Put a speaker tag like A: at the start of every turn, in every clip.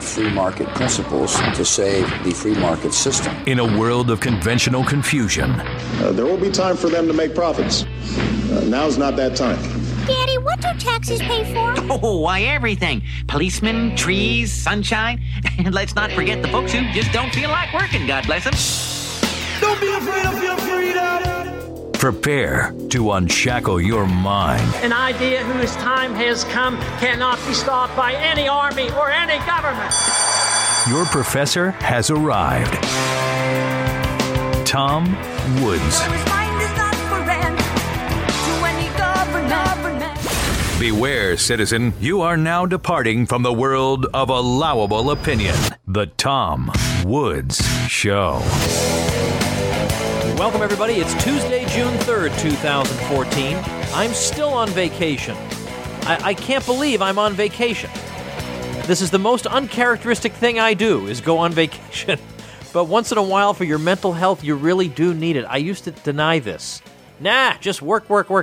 A: free market principles to save the free market system.
B: In a world of conventional confusion,
C: there will be time for them to make profits. Now's not that time.
D: Daddy, what do taxes pay for?
E: Oh, why, everything. Policemen, trees, sunshine. And let's not forget the folks who just don't feel like working, God bless them.
F: Don't be afraid of your freedom.
B: Prepare to unshackle your mind.
G: An idea whose time has come cannot be stopped by any army or any government.
B: Your professor has arrived. Tom Woods. Beware, citizen, you are now departing from the world of allowable opinion. The Tom Woods Show.
H: Welcome, everybody. It's Tuesday, June 3rd, 2014. I'm still on vacation. I can't believe I'm on vacation. This is the most uncharacteristic thing I do, is go on vacation. But once in a while, for your mental health, you really do need it. I used to deny this. Nah, just work.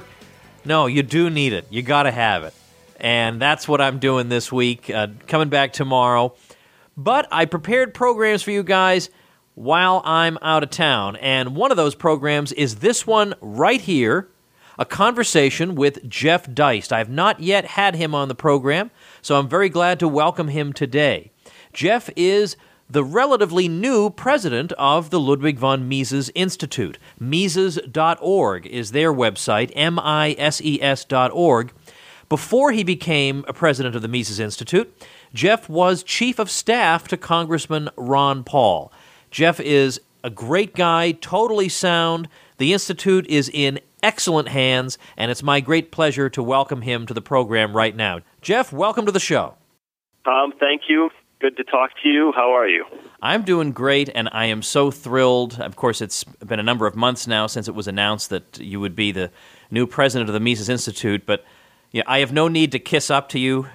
H: No, you do need it. You got to have it. And that's what I'm doing this week, coming back tomorrow. But I prepared programs for you guys while I'm out of town. And one of those programs is this one right here, a conversation with Jeff Deist. I have not yet had him on the program, so I'm very glad to welcome him today. Jeff is the relatively new president of the Ludwig von Mises Institute. Mises.org is their website, Mises.org. Before he became a president of the Mises Institute, Jeff was chief of staff to Congressman Ron Paul. Jeff is a great guy, totally sound. The Institute is in excellent hands, and it's my great pleasure to welcome him to the program right now. Jeff, welcome to the show.
I: Tom, thank you. Good to talk to you. How are you?
H: I'm doing great, and I am so thrilled. Of course, it's been a number of months now since it was announced that you would be the new president of the Mises Institute, but I have no need to kiss up to you,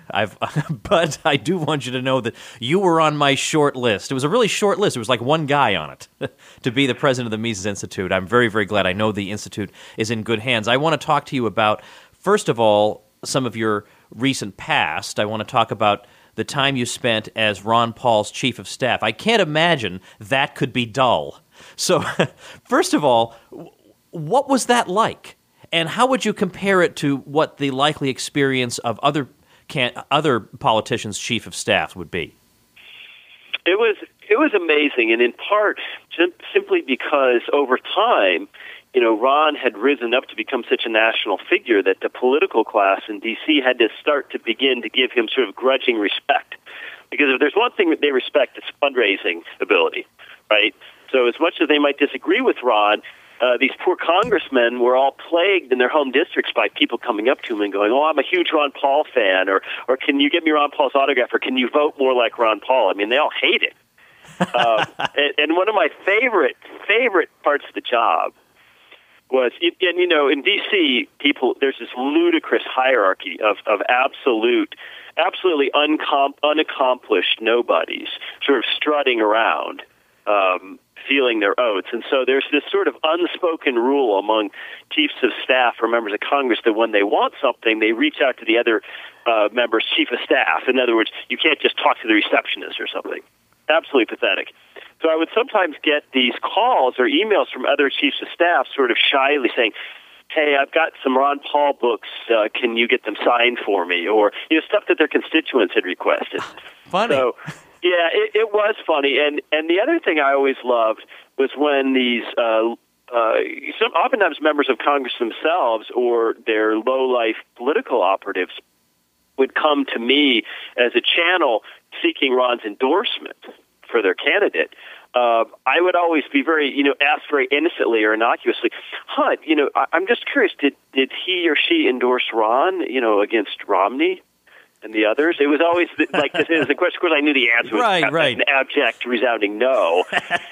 H: but I do want you to know that you were on my short list. It was a really short list. It was like one guy on it to be the president of the Mises Institute. I'm very, very glad. I know the Institute is in good hands. I want to talk to you about, first of all, some of your recent past. I want to talk about the time you spent as Ron Paul's chief of staff. I can't imagine that could be dull. So, first of all, what was that like? And how would you compare it to what the likely experience of other politicians' chief of staff would be?
I: It was amazing, and in part simply because over time, Ron had risen up to become such a national figure that the political class in D.C. had to start to begin to give him sort of grudging respect. Because if there's one thing that they respect, it's fundraising ability, right? So as much as they might disagree with Ron, these poor congressmen were all plagued in their home districts by people coming up to him and going, "Oh, I'm a huge Ron Paul fan," or "Can you get me Ron Paul's autograph?" or "Can you vote more like Ron Paul?" I mean, they all hate it. And one of my favorite parts of the job was, in D.C., there's this ludicrous hierarchy of absolutely unaccomplished nobodies sort of strutting around, feeling their oats. And so there's this sort of unspoken rule among chiefs of staff or members of Congress that when they want something, they reach out to the other member's chief of staff. In other words, you can't just talk to the receptionist or something. Absolutely pathetic. So I would sometimes get these calls or emails from other chiefs of staff sort of shyly saying, "Hey, I've got some Ron Paul books. Can you get them signed for me?" Or stuff that their constituents had requested.
H: Funny.
I: So, yeah, it was funny. And the other thing I always loved was when these oftentimes members of Congress themselves or their low-life political operatives would come to me as a channel seeking Ron's endorsement for their candidate. I would always be ask very innocently or innocuously, I'm just curious, did he or she endorse Ron, against Romney and the others? It was always like this is the question. Of course, I knew the answer was an abject, resounding no.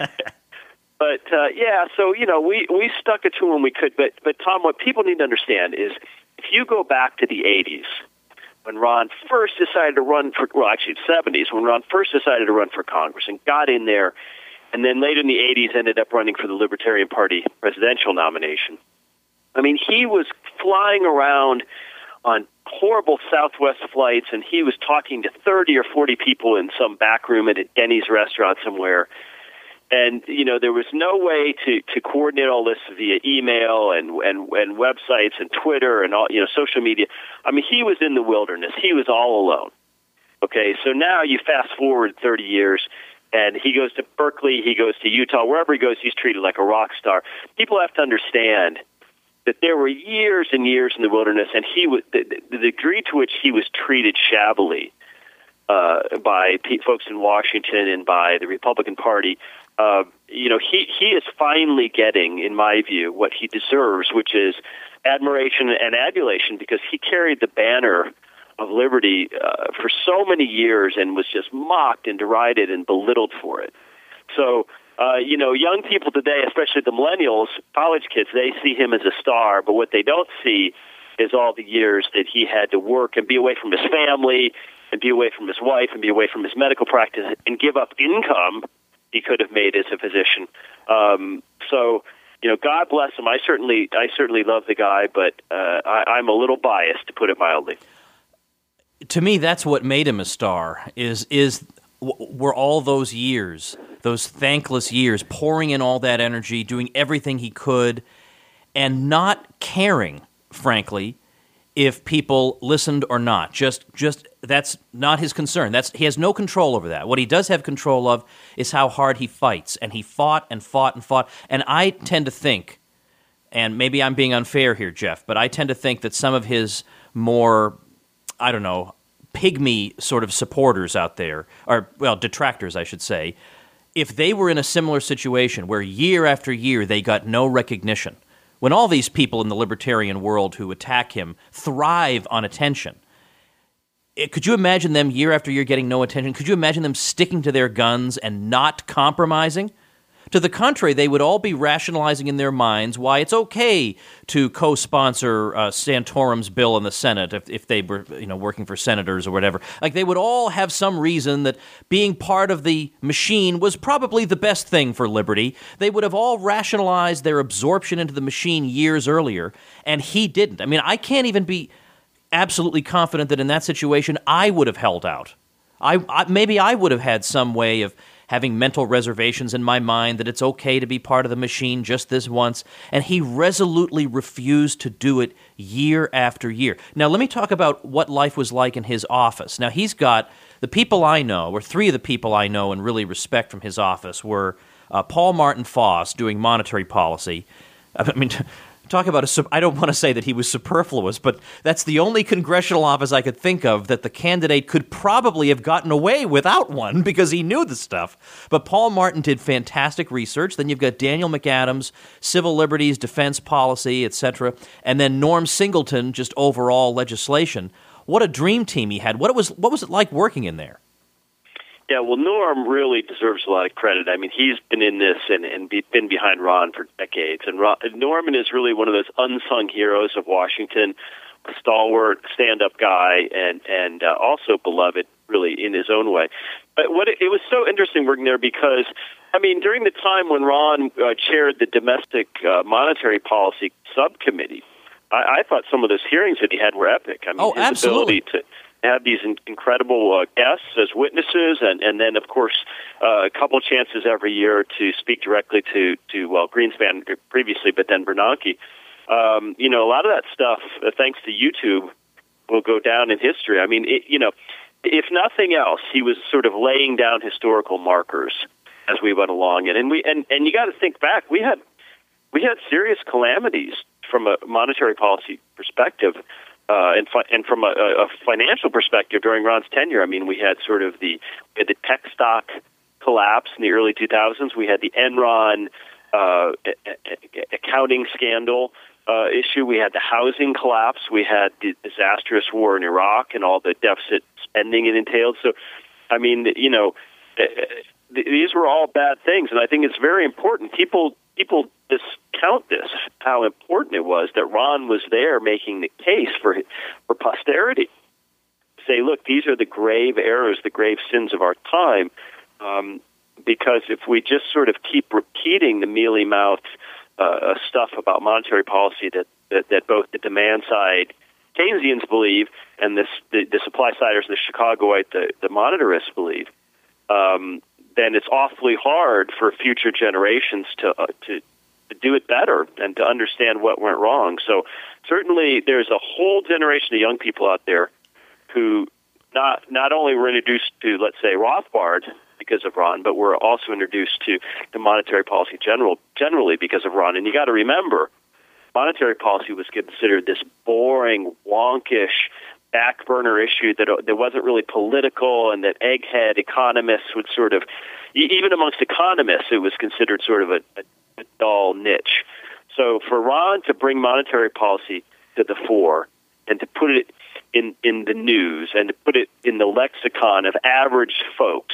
I: But so we stuck it to him when we could. But Tom, what people need to understand is if you go back to the 80s, when Ron first decided to run for, the 70s, when Ron first decided to run for Congress and got in there, and then later in the 80s ended up running for the Libertarian Party presidential nomination. I mean, he was flying around on horrible Southwest flights, and he was talking to 30 or 40 people in some back room at a Denny's restaurant somewhere. And, there was no way to coordinate all this via email and websites and Twitter and all, social media. I mean, he was in the wilderness. He was all alone. Okay, so now you fast forward 30 years, and he goes to Berkeley, he goes to Utah, wherever he goes, he's treated like a rock star. People have to understand that there were years and years in the wilderness, and he was the degree to which he was treated shabbily by folks in Washington and by the Republican Party. He is finally getting, in my view, what he deserves, which is admiration and adulation, because he carried the banner of liberty for so many years and was just mocked and derided and belittled for it. So, young people today, especially the millennials, college kids, they see him as a star, but what they don't see is all the years that he had to work and be away from his family and be away from his wife and be away from his medical practice and give up income he could have made as a physician. God bless him. I certainly love the guy, but I'm a little biased, to put it mildly.
H: To me, that's what made him a star, were all those years, those thankless years, pouring in all that energy, doing everything he could, and not caring, frankly, if people listened or not. Just that's not his concern. He has no control over that. What he does have control of is how hard he fights, and he fought and fought and fought. And I tend to think, and maybe I'm being unfair here, Jeff, but I tend to think that some of his more, pygmy sort of supporters out there, or, detractors, I should say, if they were in a similar situation where year after year they got no recognition, when all these people in the libertarian world who attack him thrive on attention, could you imagine them year after year getting no attention? Could you imagine them sticking to their guns and not compromising? To the contrary, they would all be rationalizing in their minds why it's okay to co-sponsor Santorum's bill in the Senate if they were, working for senators or whatever. Like, they would all have some reason that being part of the machine was probably the best thing for liberty. They would have all rationalized their absorption into the machine years earlier, and he didn't. I mean, I can't even be absolutely confident that in that situation I would have held out. Maybe I would have had some way of having mental reservations in my mind that it's okay to be part of the machine just this once, and he resolutely refused to do it year after year. Now, let me talk about what life was like in his office. Now, he's got the people I know, or three of the people I know and really respect from his office, were Paul Martin Foss doing monetary policy. I mean, talk about I don't want to say that he was superfluous, but that's the only congressional office I could think of that the candidate could probably have gotten away without one because he knew the stuff. But Paul Martin did fantastic research. Then you've got Daniel McAdams, civil liberties, defense policy, etc. And then Norm Singleton, just overall legislation. What a dream team he had. What was it like working in there?
I: Yeah, well, Norm really deserves a lot of credit. I mean, he's been in this and been behind Ron for decades. And Norman is really one of those unsung heroes of Washington, a stalwart, stand-up guy, and also beloved, really, in his own way. But it was so interesting working there because, I mean, during the time when Ron chaired the domestic monetary policy subcommittee, I thought some of those hearings that he had were epic. I mean, his
H: absolutely.
I: ability to have these incredible guests as witnesses, and then, of course, a couple chances every year to speak directly to Greenspan previously, but then Bernanke. A lot of that stuff, thanks to YouTube, will go down in history. I mean, if nothing else, he was sort of laying down historical markers as we went along, and you got to think back. We had serious calamities from a monetary policy perspective. And from a financial perspective during Ron's tenure, I mean, we had sort of the tech stock collapse in the early 2000s. We had the Enron accounting scandal issue. We had the housing collapse. We had the disastrous war in Iraq and all the deficit spending it entailed. So, I mean, these were all bad things, and I think it's very important. People discount this, how important it was that Ron was there making the case for posterity. Say, look, these are the grave errors, the grave sins of our time, because if we just sort of keep repeating the mealy-mouthed stuff about monetary policy that both the demand side Keynesians believe, and the supply siders, the Chicagoite, the monetarists believe, then it's awfully hard for future generations to do it better and to understand what went wrong. So certainly there's a whole generation of young people out there who not only were introduced to, let's say, Rothbard because of Ron, but were also introduced to the monetary policy generally because of Ron. And you got to remember, monetary policy was considered this boring, wonkish, back burner issue that wasn't really political, and that egghead economists would sort of, even amongst economists, it was considered sort of a dull niche. So for Ron to bring monetary policy to the fore and to put it in the news and to put it in the lexicon of average folks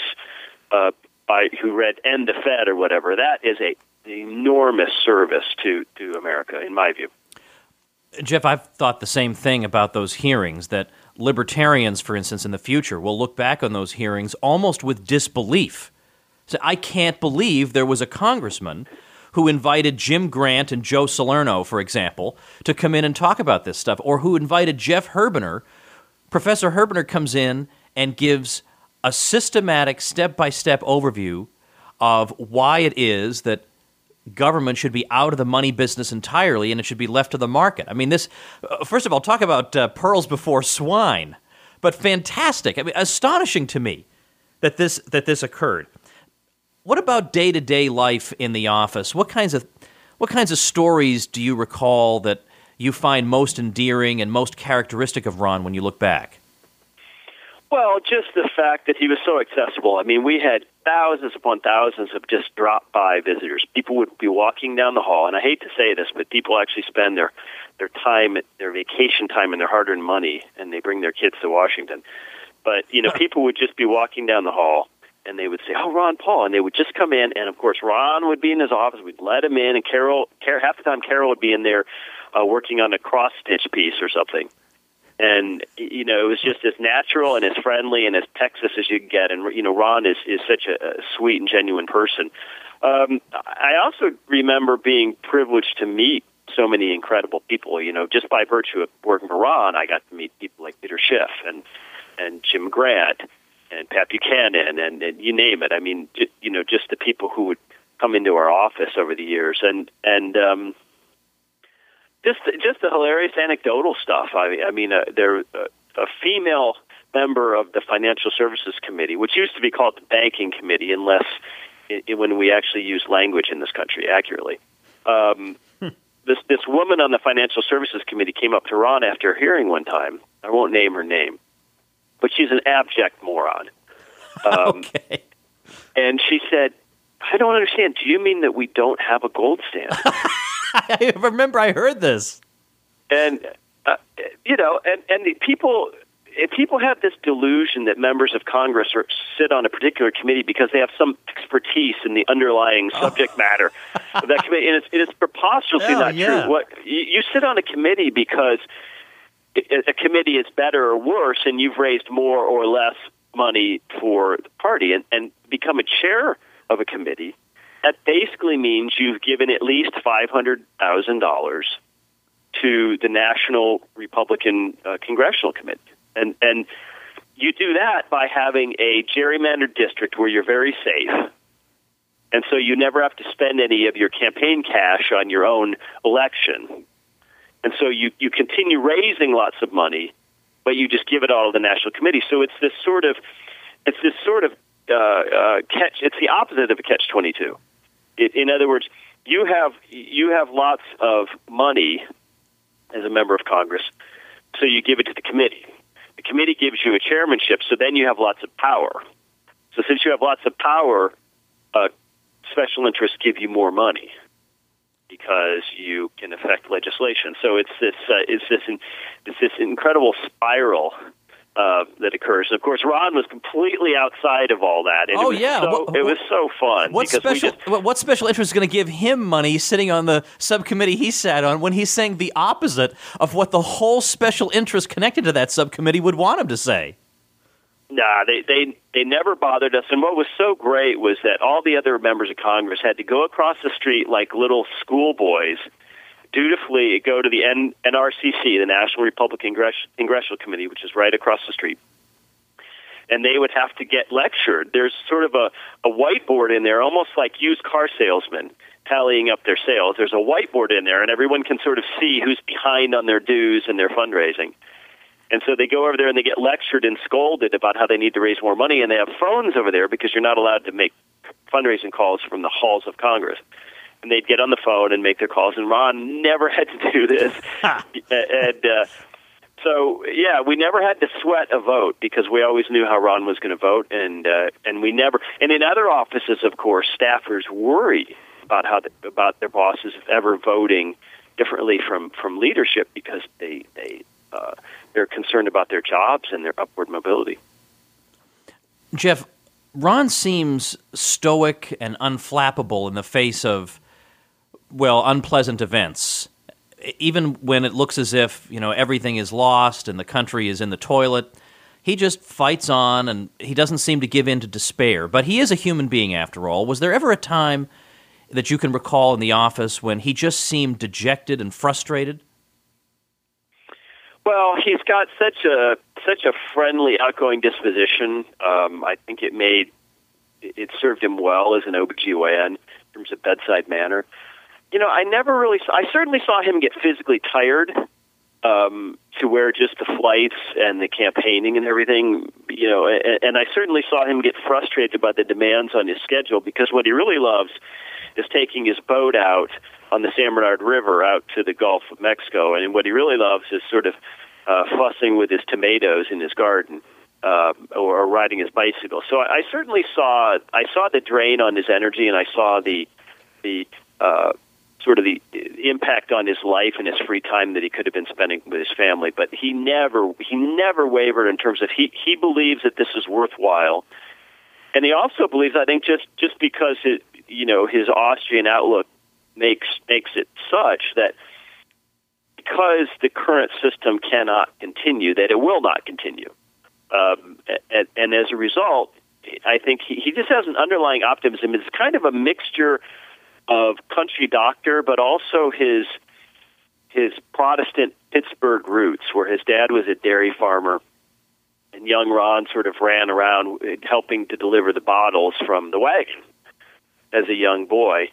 I: who read End the Fed or whatever, that is an enormous service to America, in my view.
H: Jeff, I've thought the same thing about those hearings, that libertarians, for instance, in the future will look back on those hearings almost with disbelief. So I can't believe there was a congressman who invited Jim Grant and Joe Salerno, for example, to come in and talk about this stuff, or who invited Jeff Herbener. Professor Herbener comes in and gives a systematic, step-by-step overview of why it is that government should be out of the money business entirely and it should be left to the market. I mean, this, first of all, talk about pearls before swine, but fantastic. I mean, astonishing to me that this occurred. What about day-to-day life in the office? What kinds of stories do you recall that you find most endearing and most characteristic of Ron when you look back?
I: Well, just the fact that he was so accessible. I mean, we had thousands upon thousands of just drop-by visitors. People would be walking down the hall, and I hate to say this, but people actually spend their time, their vacation time and their hard-earned money, and they bring their kids to Washington. But, people would just be walking down the hall, and they would say, "Oh, Ron Paul," and they would just come in, and of course Ron would be in his office. We'd let him in, and half the time Carol would be in there working on a cross-stitch piece or something. And, it was just as natural and as friendly and as Texas as you could get. And, Ron is such a sweet and genuine person. I also remember being privileged to meet so many incredible people. Just by virtue of working for Ron, I got to meet people like Peter Schiff and Jim Grant and Pat Buchanan and you name it. I mean, just the people who would come into our office over the years. And Just the hilarious anecdotal stuff. I mean, there a female member of the Financial Services Committee, which used to be called the Banking Committee, unless when we actually use language in this country accurately. This woman on the Financial Services Committee came up to Ron after a hearing one time. I won't name her name, but she's an abject moron.
H: Okay.
I: And she said, "I don't understand. Do you mean that we don't have a gold standard?"
H: I remember I heard this.
I: And, and the people have this delusion that members of Congress sit on a particular committee because they have some expertise in the underlying subject matter of that committee. And it's preposterously not true. What you sit on a committee because a committee is better or worse, and you've raised more or less money for the party. And become a chair of a committee, that basically means you've given at least $500,000 to the National Republican Congressional Committee. And you do that by having a gerrymandered district where you're very safe. And so you never have to spend any of your campaign cash on your own election. And so you continue raising lots of money, but you just give it all to the National Committee. So it's this sort of catch. It's the opposite of a catch-22. In other words, you have lots of money as a member of Congress, so you give it to the committee. The committee gives you a chairmanship, so then you have lots of power. So since you have lots of power, special interests give you more money because you can affect legislation. So it's this incredible spiral that occurs. And of course, Ron was completely outside of all that. And it was so fun.
H: What special interest is going to give him money sitting on the subcommittee he sat on when he's saying the opposite of what the whole special interest connected to that subcommittee would want him to say?
I: Nah, they never bothered us. And what was so great was that all the other members of Congress had to go across the street like little schoolboys dutifully go to the NRCC, the National Republican Congressional Committee, which is right across the street. And they would have to get lectured. There's sort of a whiteboard in there, almost like used car salesmen tallying up their sales. There's a whiteboard in there, and everyone can sort of see who's behind on their dues and their fundraising. And so they go over there and they get lectured and scolded about how they need to raise more money, and they have phones over there because you're not allowed to make fundraising calls from the halls of Congress. And they'd get on the phone and make their calls, and Ron never had to do this. So, yeah, we never had to sweat a vote because we always knew how Ron was going to vote, and we never. And in other offices, of course, staffers worry about about their bosses ever voting differently from leadership because they're concerned about their jobs and their upward mobility.
H: Jeff, Ron seems stoic and unflappable in the face of, well, unpleasant events. Even when it looks as if, everything is lost and the country is in the toilet, he just fights on and he doesn't seem to give in to despair. But he is a human being after all. Was there ever a time that you can recall in the office when he just seemed dejected and frustrated?
I: Well, he's got such a friendly, outgoing disposition. I think it served him well as an OBGYN in terms of bedside manner. I certainly saw him get physically tired to where just the flights and the campaigning and everything, and I certainly saw him get frustrated by the demands on his schedule because what he really loves is taking his boat out on the San Bernard River out to the Gulf of Mexico, and what he really loves is sort of fussing with his tomatoes in his garden or riding his bicycle. So I certainly saw the drain on his energy, and I saw the sort of the impact on his life and his free time that he could have been spending with his family. But he never wavered in terms of he believes that this is worthwhile, and he also believes, I think, just because his Austrian outlook makes it such that because the current system cannot continue, that it will not continue, and as a result, I think he just has an underlying optimism. It's kind of a mixture of country doctor, but also his Protestant Pittsburgh roots, where his dad was a dairy farmer, and young Ron sort of ran around helping to deliver the bottles from the wagon as a young boy.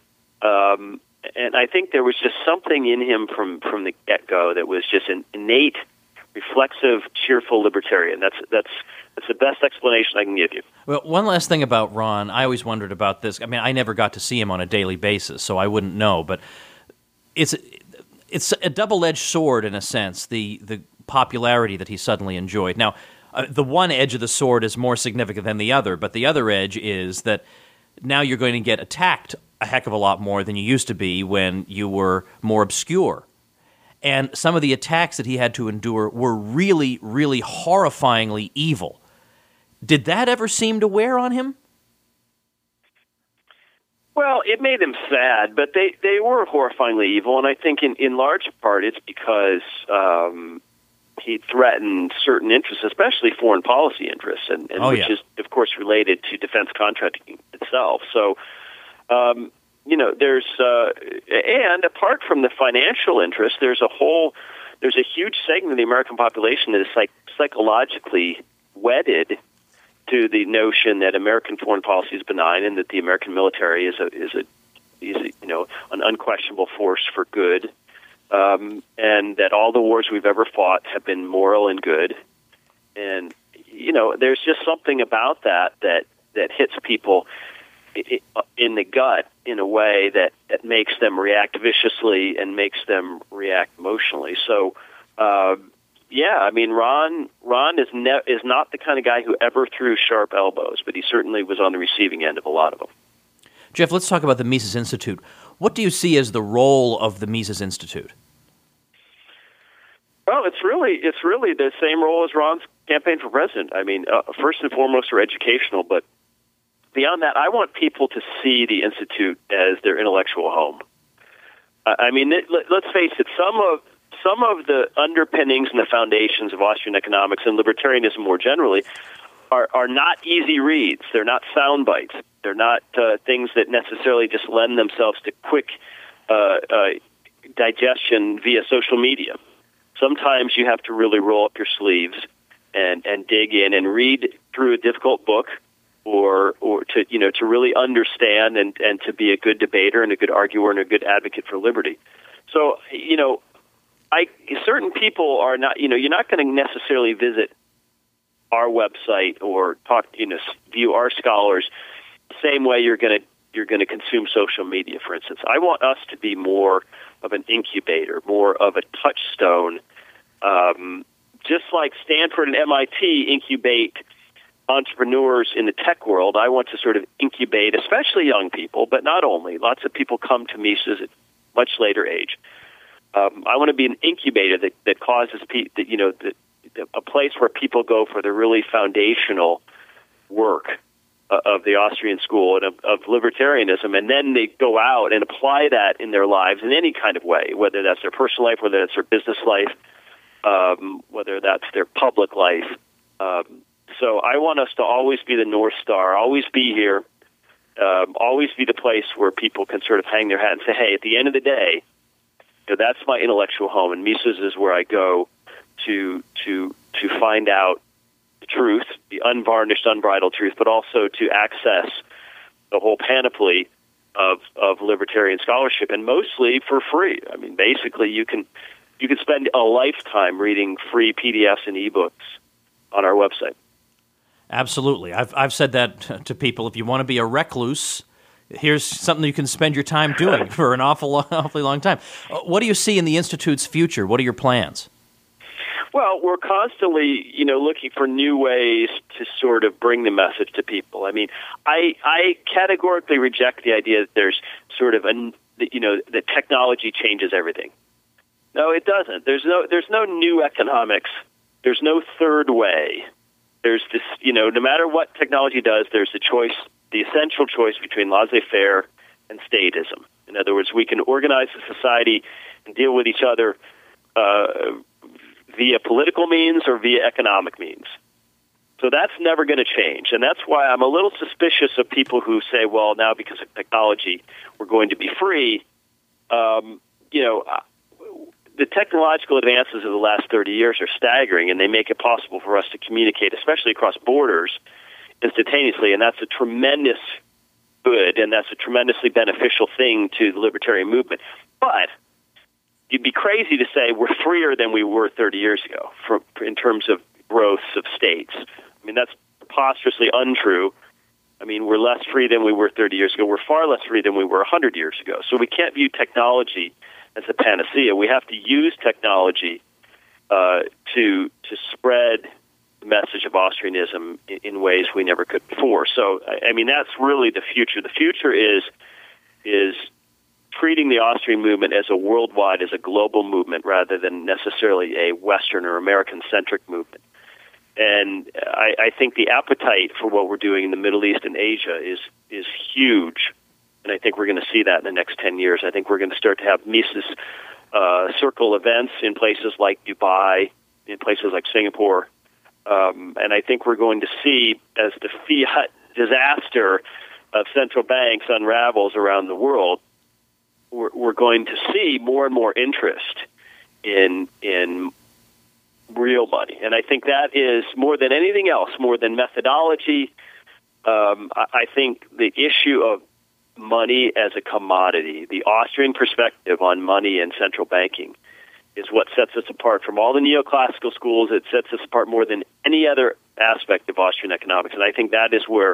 I: And I think there was just something in him from the get-go that was just an innate, reflexive, cheerful libertarian. That's the best explanation I can give you.
H: Well, one last thing about Ron. I always wondered about this. I mean, I never got to see him on a daily basis, so I wouldn't know. But it's a double-edged sword in a sense, the popularity that he suddenly enjoyed. Now, the one edge of the sword is more significant than the other, but the other edge is that now you're going to get attacked a heck of a lot more than you used to be when you were more obscure. And some of the attacks that he had to endure were really, really horrifyingly evil. Did that ever seem to wear on him?
I: Well, it made him sad, but they were horrifyingly evil, and I think in large part it's because he threatened certain interests, especially foreign policy interests, and which is, of course, related to defense contracting itself. So, there's and apart from the financial interest, there's a huge segment of the American population that is psychologically wedded to the notion that American foreign policy is benign and that the American military is an unquestionable force for good, and that all the wars we've ever fought have been moral and good. And there's just something about that hits people in the gut in a way that makes them react viciously and makes them react emotionally. So, Ron is not the kind of guy who ever threw sharp elbows, but he certainly was on the receiving end of a lot of them.
H: Jeff, let's talk about the Mises Institute. What do you see as the role of the Mises Institute?
I: Well, it's really the same role as Ron's campaign for president. I mean, first and foremost, are educational, but beyond that, I want people to see the Institute as their intellectual home. Let's face it, some of the underpinnings and the foundations of Austrian economics and libertarianism more generally are not easy reads. They're not sound bites. They're not things that necessarily just lend themselves to quick digestion via social media. Sometimes you have to really roll up your sleeves and dig in and read through a difficult book, or to really understand and to be a good debater and a good arguer and a good advocate for liberty. So, certain people are not, you're not going to necessarily visit our website or view our scholars the same way you're going to consume social media, for instance. I want us to be more of an incubator, more of a touchstone, just like Stanford and MIT incubate entrepreneurs in the tech world. I want to sort of incubate, especially young people, but not only. Lots of people come to Mises at much later age. I want to be an incubator that causes a place where people go for the really foundational work of the Austrian school and of libertarianism, and then they go out and apply that in their lives in any kind of way, whether that's their personal life, whether that's their business life, whether that's their public life. So I want us to always be the North Star, always be here, always be the place where people can sort of hang their hat and say, hey, at the end of the day, that's my intellectual home, and Mises is where I go to find out the truth, the unvarnished, unbridled truth, but also to access the whole panoply of libertarian scholarship, and mostly for free. I mean, basically, you can spend a lifetime reading free PDFs and ebooks on our website.
H: Absolutely. I've said that to people. If you want to be a recluse, here's something you can spend your time doing for an awfully long time. What do you see in the Institute's future? What are your plans?
I: Well, we're constantly, looking for new ways to sort of bring the message to people. I mean, I categorically reject the idea that there's sort of that technology changes everything. No, it doesn't. There's no new economics. There's no third way. There's this, no matter what technology does, there's the essential choice between laissez-faire and statism. In other words, we can organize the society and deal with each other via political means or via economic means. So that's never going to change. And that's why I'm a little suspicious of people who say, well, now because of technology, we're going to be free. The technological advances of the last 30 years are staggering, and they make it possible for us to communicate, especially across borders, instantaneously. And that's a tremendous good, and that's a tremendously beneficial thing to the libertarian movement. But you'd be crazy to say we're freer than we were 30 years ago in terms of growths of states. I mean, that's preposterously untrue. I mean, we're less free than we were 30 years ago. We're far less free than we were 100 years ago. So we can't view technology as a panacea. We have to use technology to spread the message of Austrianism in ways we never could before. So, I mean, that's really the future. The future is treating the Austrian movement as a worldwide, as a global movement, rather than necessarily a Western or American-centric movement. And I think the appetite for what we're doing in the Middle East and Asia is huge. And I think we're going to see that in the next 10 years. I think we're going to start to have Mises circle events in places like Dubai, in places like Singapore. And I think we're going to see, as the fiat disaster of central banks unravels around the world, we're going to see more and more interest in real money. And I think that is, more than anything else, more than methodology, I think the issue of money as a commodity, the Austrian perspective on money and central banking, is what sets us apart from all the neoclassical schools. It sets us apart more than any other aspect of Austrian economics. And I think that is where,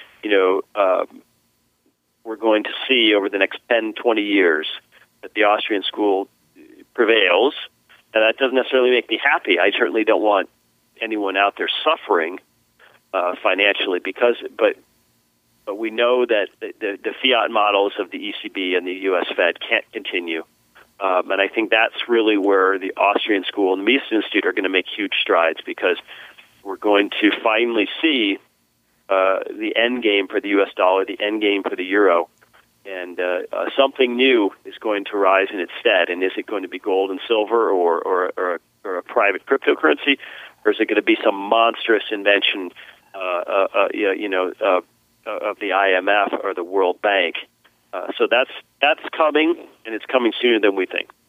I: we're going to see over the next 10, 20 years that the Austrian school prevails. And that doesn't necessarily make me happy. I certainly don't want anyone out there suffering financially, but we know that the fiat models of the ECB and the U.S. Fed can't continue. And I think that's really where the Austrian school and the Mises Institute are going to make huge strides, because we're going to finally see the end game for the U.S. dollar, the end game for the euro, and something new is going to rise in its stead. And is it going to be gold and silver or a private cryptocurrency, or is it going to be some monstrous invention, of the IMF or the World Bank? So that's coming, and it's coming sooner than we think.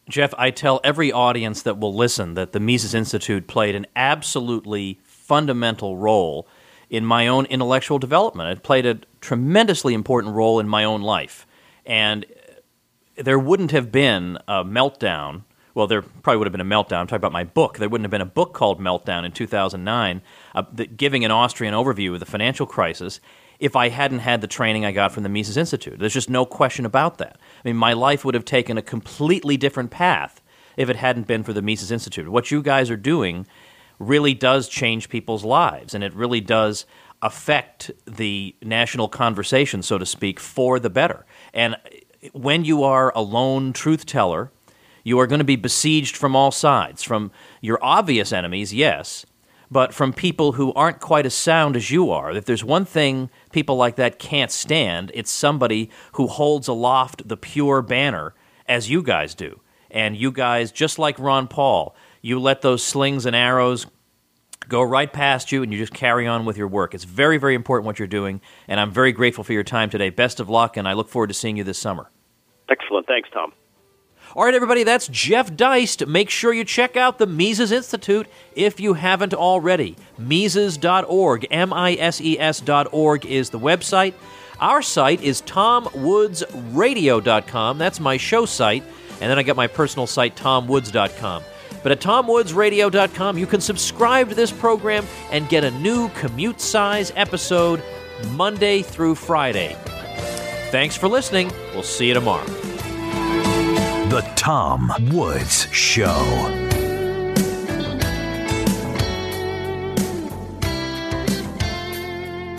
H: Jeff, I tell every audience that will listen that the Mises Institute played an absolutely fundamental role in my own intellectual development. It played a tremendously important role in my own life. And there wouldn't have been a meltdown. Well, there probably would have been a meltdown. I'm talking about my book. There wouldn't have been a book called Meltdown in 2009 giving an Austrian overview of the financial crisis if I hadn't had the training I got from the Mises Institute. There's just no question about that. I mean, my life would have taken a completely different path if it hadn't been for the Mises Institute. What you guys are doing really does change people's lives, and it really does affect the national conversation, so to speak, for the better. And when you are a lone truth teller, you are going to be besieged from all sides, from your obvious enemies, yes, but from people who aren't quite as sound as you are. If there's one thing people like that can't stand, it's somebody who holds aloft the pure banner as you guys do. And you guys, just like Ron Paul, you let those slings and arrows go right past you and you just carry on with your work. It's very, very important what you're doing, and I'm very grateful for your time today. Best of luck, and I look forward to seeing you this summer.
I: Excellent. Thanks, Tom.
H: All right, everybody, that's Jeff Deist. Make sure you check out the Mises Institute if you haven't already. Mises.org, Mises.org is the website. Our site is TomWoodsRadio.com. That's my show site. And then I got my personal site, TomWoods.com. But at TomWoodsRadio.com, you can subscribe to this program and get a new commute-size episode Monday through Friday. Thanks for listening. We'll see you tomorrow.
B: The Tom Woods Show.